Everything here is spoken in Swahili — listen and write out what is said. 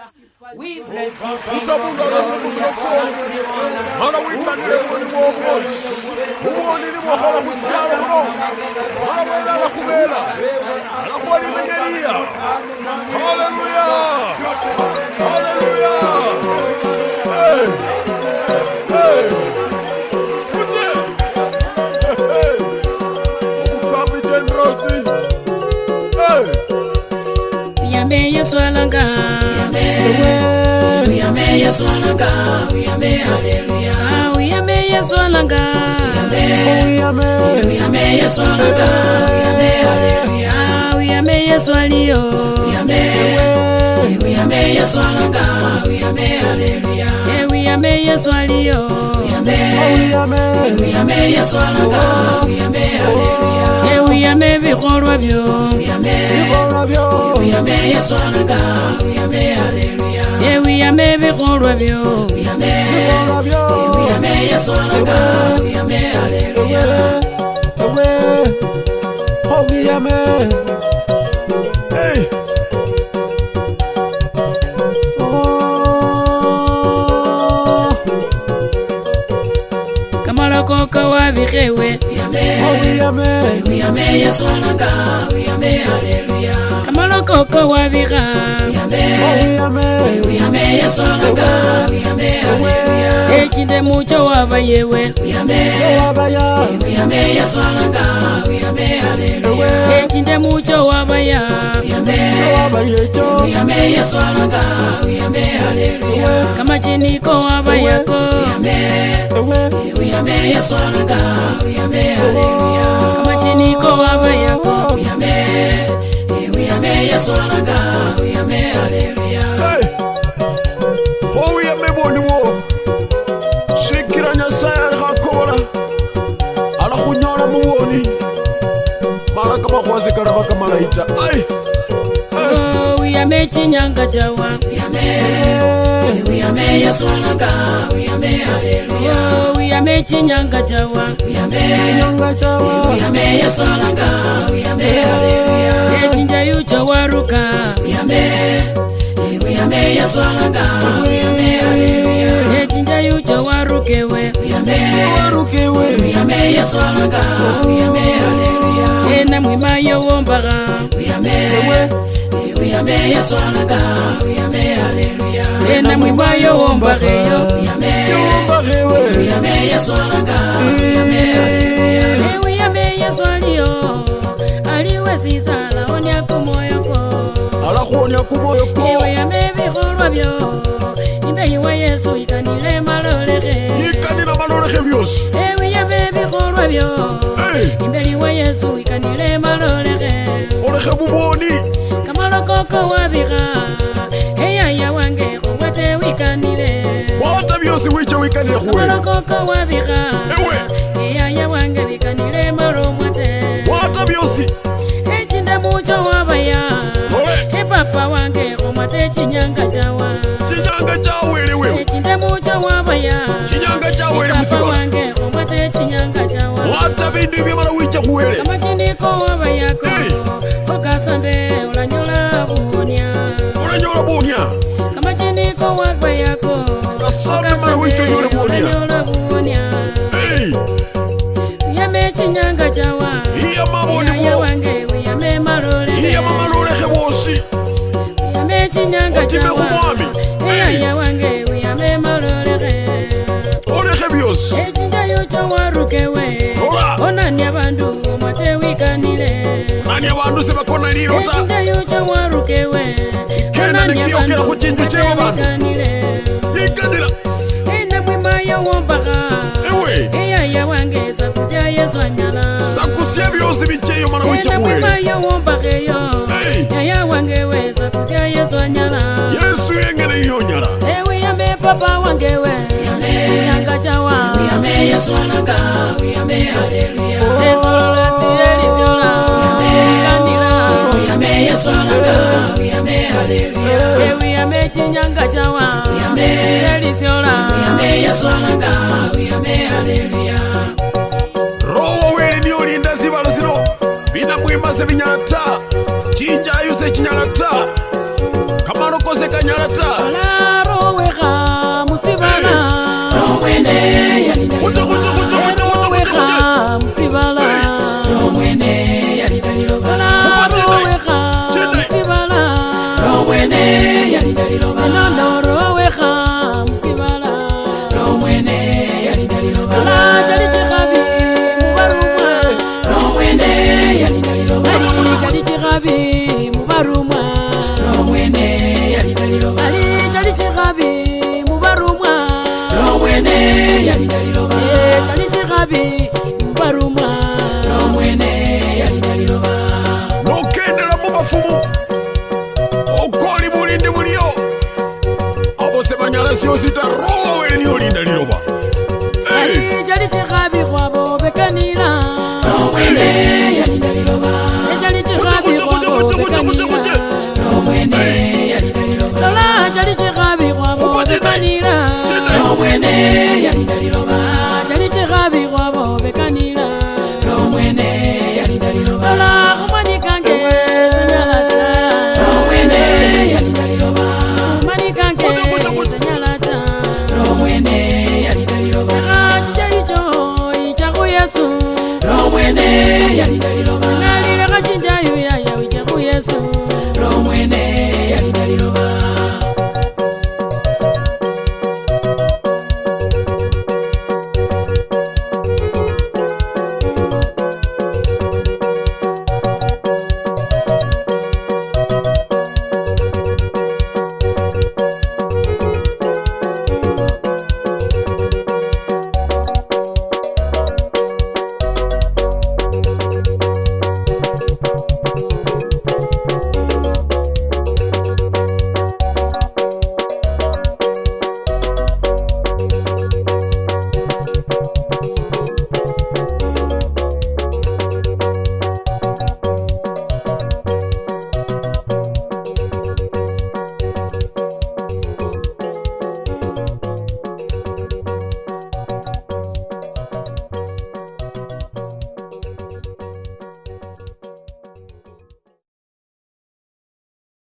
We bless you. Swalanga, we are Maya Swalanga, we are Maya Hallelujah, we are Maya Swalanga, we are Maya Swalanga, we are Maya Swalio, we are Maya Swalanga, we are Maya Hallelujah, we are Maya Swalio, we are Maya Swalanga, we are Maya Hallelujah, we are Maya Horwabio, we are Maya Swalanga, we are Maya Hallelujah, yeah, we are Maya Horwabio, we are Maya Swalanga, we are Maya Hallelujah, oh, we are Maya. Hey. Koko wa bihewe, we are Maya Swalanga, we are Maya Hallelujah. Kamalo koko wa biha, we are Maya Swalanga, we are Maya Hallelujah. Echinde mucho wa bayewe, we are Maya Swalanga, we are Maya Hallelujah. Echinde mucho wa baya, we are Maya Swalanga, we are Maya Hallelujah. Kama chini ko wa bayako, we are Maya Swalanga, we are Maya Hallelujah. Kama chini ko wa bayako, we are Maya Swalanga, we are Maya Hallelujah. Hey, oh, we are Maya Boni wo. Shikira nyasaya hakora. Ala kunyora muoni. Mara kama kwazi karaba kama laita. Hey. Oh, we are Maya Chinyanga Jawa, we are Maya Swalanga, we are Maya Hallelujah. Oh, we are Maya Chinyanga Jawa, we are Maya Swalanga, we are Maya Hallelujah. Echinja yucho waruka, we are Maya Swalanga, we are Maya Hallelujah. Echinja yucho warukewe, we are Maya Swalanga, we are Maya Hallelujah. Ena mwima yo wombaga, we are Maya Swalanga, we are Maya Hallelujah. Ena mwima yo wombaga yo, we are Maya Swalanga, we are Maya Hallelujah. We are Maya Swalio, aliwe sisala onya kumoyoko. Ala kuonya kumoyoko. We are Maya Horwabio, imbeli wa Yesu ikanile malolege. Ikanile malolege bios. We are Maya Horwabio, imbeli wa Yesu ikanile malolege. Olege buboni. Kamalo koko wabiga, heya ya wange wate wikanile. Wata bios wiche wikanile kuwe. Kamalo koko wabiga, heya ya wange wikanile malomwate. Wata biosi. Echinda mucho wabaya, he papa wange omwate chinyanga jawa. Chinyanga jawa elewe. Echinda mucho wabaya, chinyanga jawa ele musiba. Papa wange omwate chinyanga jawa. Wata bindu byamala wiche kuwele. Kama chiniko wabayako, okasambe olanyola buonia. Olanyola buonia. Kama chiniko wabayako, okasambe olanyola buonia. Hey. Yame chinyanga jawa. Iya maboni mo. Ya wange yame malole. Iya mama lole khebosi. Yame chinyanga jawa. Ya wange yame malole. Ole khebios. Echinja yucho warukewe. Onani abandu mate wikanile. Onani abandu se bakona liro ta. Echinja yucho warukewe. Kena nikiyokera kuchinju cheba bandu. Ikanila. Ena mwima yo wombaga. Ewe. Ya wange sakusia Yesu anyala. Sakusia byosi bicheyo mana wiche kuwele. Ena mwima yo wombaga yo. Ya wange we sakusia Yesu anyala. Yesu yengene yonyala. Ewe yame papa wange we. Chinyanga jawa. We are Maya Swalanga, we are Maya Hallelujah. Esolola siyeli siola. We are Maya Swalanga, we are Maya Hallelujah. We are Maya Chinyanga jawa. We are Maya siyeli siola. We are Maya Swalanga, we are Maya Hallelujah. Roho wele ni olinda zibala zino. Bina mwima se binyalata. Chinja yuse chinyalata. Kamano kose kanyalata. chikhabi mubarumwa Lomwene yalinda liloba chali chikhabi mubarumwa Lomwene yalinda liloba Nokendela mu bafumu okoli bulindi buliyo abo se banyala sio sitarowe ni olinda liloba chali chikhabi khwabo bekanila Lomwene yalinda liloba chali chikhabi khwabo bekanila Lomwene yalinda liloba lola chali chikhabi khwabo bekanila Lomwene yalinda liloba